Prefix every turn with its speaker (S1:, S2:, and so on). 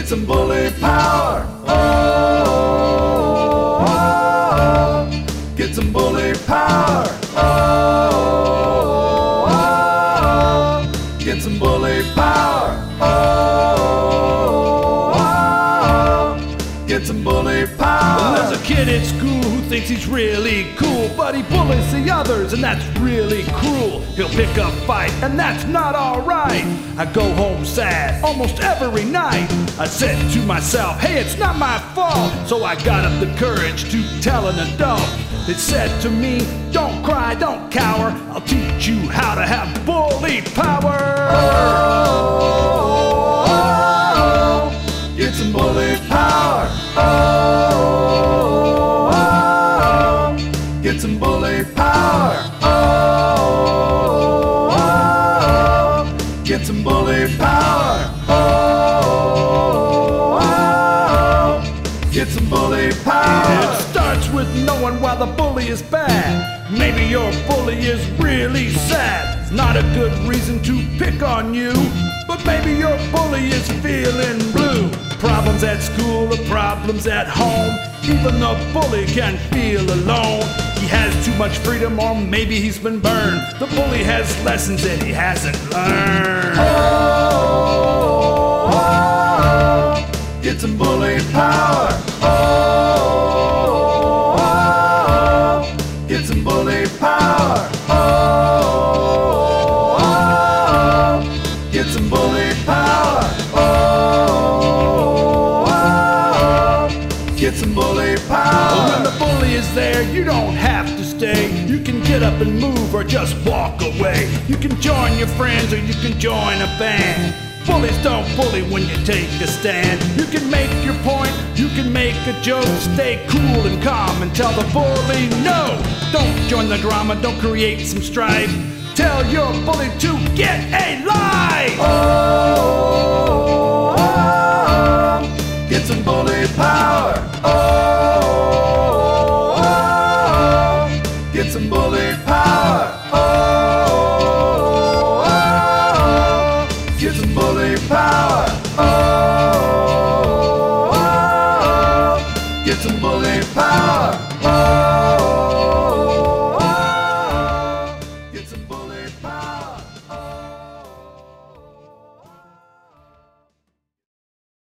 S1: Get some bully power. Oh, oh, oh. Get some bully power. Oh, oh, oh. Get some bully power. Oh, oh, oh. Get some bully power.
S2: Well, there's a kid at school who thinks he's really cool, but he bullies the others, and that's really cruel. He'll pick a fight, and that's not alright. I go home sad almost every night. I said to myself, hey, it's not my fault. So I got up the courage to tell an adult. It said to me, don't cry, don't cower. I'll teach you how to have bully power.
S1: Oh, oh, oh. Get some bully power. Oh, oh, oh. Get some bully power. Oh, oh, oh. Get some bully power. Oh, oh, oh. Get some bully power.
S2: It starts with knowing why the bully is bad. Maybe your bully is really sad. It's not a good reason to pick on you, but maybe your bully is feeling blue. Problems at school or problems at home. Even the bully can feel alone. He has too much freedom, or maybe he's been burned. The bully has lessons that he hasn't learned.
S1: Oh, oh, oh. Get some bully power. Oh, oh, oh. Get some bully power. Oh, oh, oh. Get some bully power. Oh, oh, oh. Get some bully power.
S2: When the bully is there, you don't have to stay. You can get up and move or just walk away. You can join your friends or you can join a band. Bullies don't bully when you take a stand. You can make your point, you can make a joke. Stay cool and calm and tell the bully no. Don't join the drama, don't create some strife. Tell your bully to get a life.